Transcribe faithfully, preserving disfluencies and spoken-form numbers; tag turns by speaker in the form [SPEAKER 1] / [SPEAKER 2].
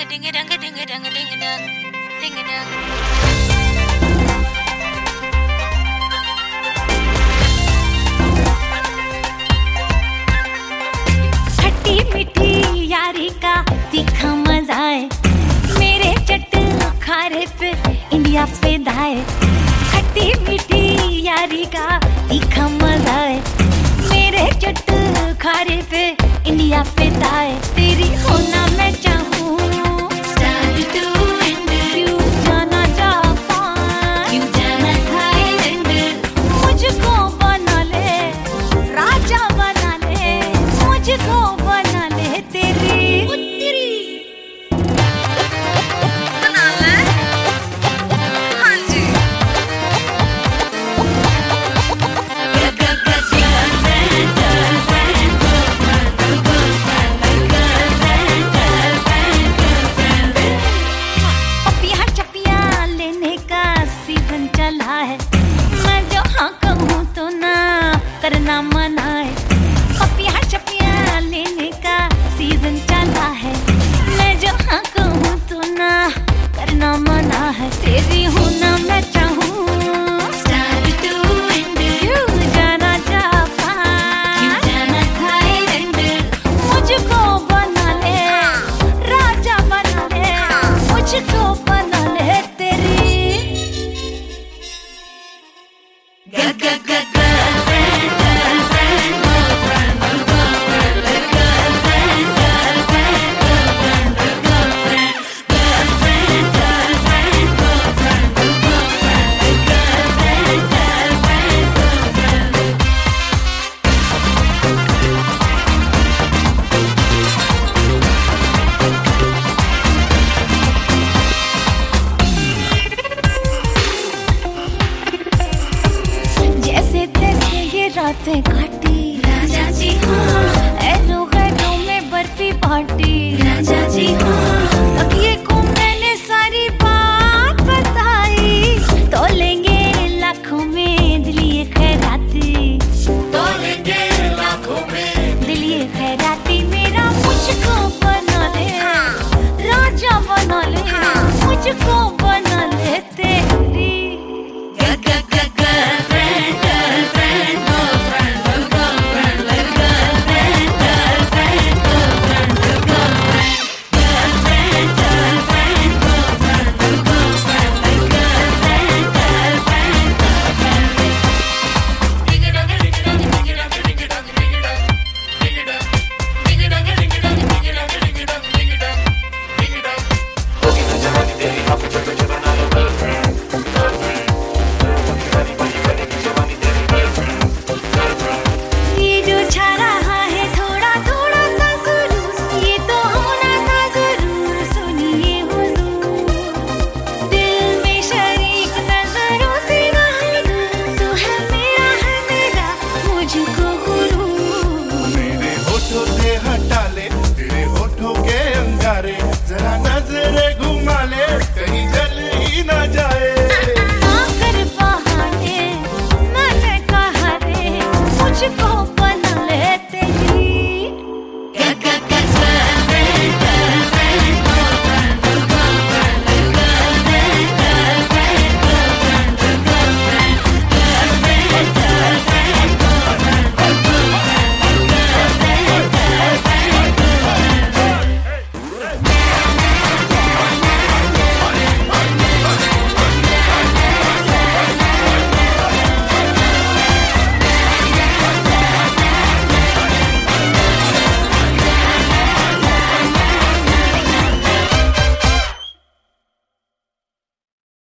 [SPEAKER 1] डिंग डंग डिंग डंग डिंग डंग डिंग डंग। खट्टी मीठी यारी का तीखा मजा है, मेरे चट खारे पे इंडिया फिदा है। खट्टी मीठी यारी का तीखा मजा है, मेरे चट खारे पे इंडिया फिदा है। तेरी होना मैं चाहूँ है, मैं जो हाँ कहूँ तो ना करना मना है। पपिया चपिया लेने का सीजन चला है, मैं जो हाँ कहूँ तो ना करना मना है। तेरी होना मैं चाहूँ जाना जापान, जाना थाईलैंड, मुझको बना ले राजा बना ले, मुझको बना ले। तेरी रातें काटी राजा जी हाँ, ऐलो गैलो में बर्फी पार्टी राजा जी हाँ।